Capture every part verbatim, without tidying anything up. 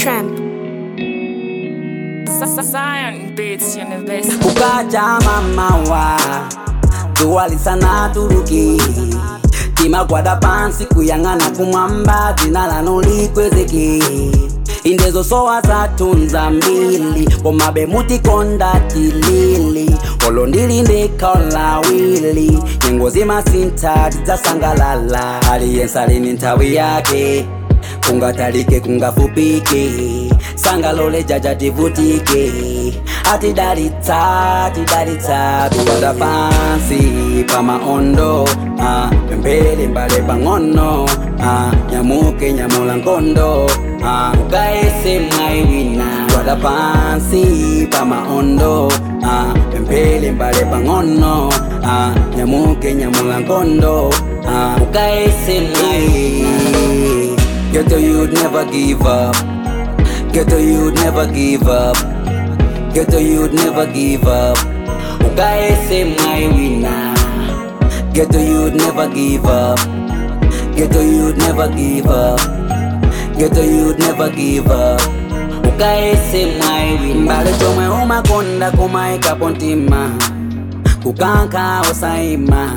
Tramp. Zion Beats University. Kukacha mama wa duwali sana turuki Tima kwada pansi kuyangana kumwamba Tina lano likwezeki Indezo soa za tunza mbili Komabe muti konda tilili Olondili ndeka ola wili Nyengozi masinta tiza sangalala Aliensali nintawi yake Kunga talike kunga fupike Sangalole jaja tivutike Ati darita, ati darita Tuwada pansi pama ondo ah, Mbele mbale pangono ah, Nyamuke nyamula ngondo ah, Ukaese maiwina Tuwada pansi pama ondo ah, Mbele mbale pangono ah, Nyamuke nyamula ngondo ah, Ukaese maiwina Ghetto you'd never give up Ghetto you'd never give up Ghetto you'd never give up Ukaese maiwina Ghetto you'd never give up Ghetto you'd never give up Ghetto you'd never give up Ukaese maiwina Mbale chomwe umakonda kumaika pontima Kukanka osaima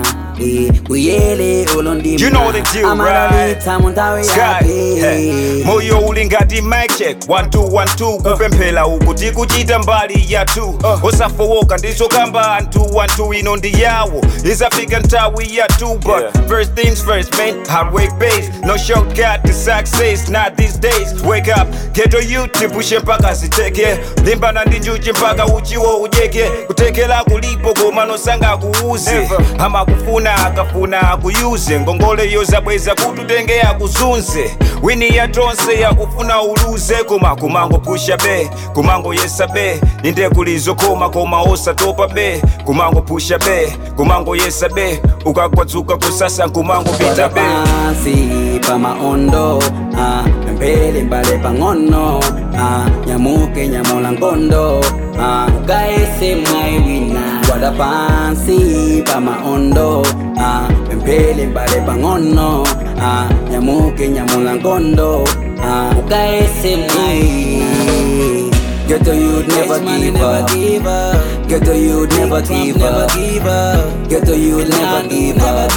Kuyele olondima You know the deal, right? Sky, hey. Moyo ulingati mic check one two one two kupempela ukuti kuchita mbali ya two uh. Osafowoka ndiso kamba two one two ino ndi yawo Izafika ntawi ya two But yeah. First things first man, hard work base No shortcut to success, not these days Wake up, ghetto youth tipushe mpaka siteke Limba na ndinjuchi mpaka uchiwo ujeke Kutekela kulipo goma no sanga kuuze Ama kufuna akafuna akuyuze Ngongole yoza bweza kututenge akuzunze Wini ya tonse ya kufuna uluze Kuma kumango pusha be, kumango yesa be Ninde kulizo koma koma osa topa be Kumango pusha be, kumango yesa be Ukakwazuka kusasa kumango pita be Pansi pama ondo ah, Mbele mbale pangono ah, Nyamuke nyamula ngondo ah, Ukaese maiwina Wada pansi pama ondo ah, Mbele mbale pangono ah, Nyamuke nyamula ngondo ah, Ukaese maiwina Ghetto you'd never give up Ghetto you'd never give up Ghetto you'd never give up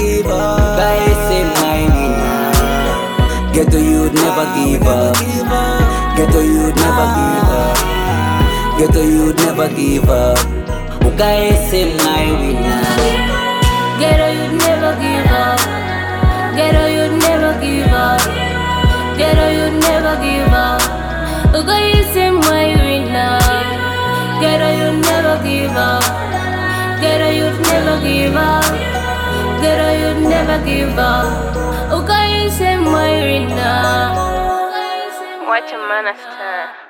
Ukaese maiwina Ghetto you'd never give up Ghetto you'd never give up Ghetto you'd never give up Ukaese maiwina Ghetto you'd never give up Ghetto you'd never give up Ghetto you'd never give up Ukaese maiwina Ghetto you'd never give up Ghetto you'd never give up Ghetto you'd never give up Ukaese maiwina Watch a man star.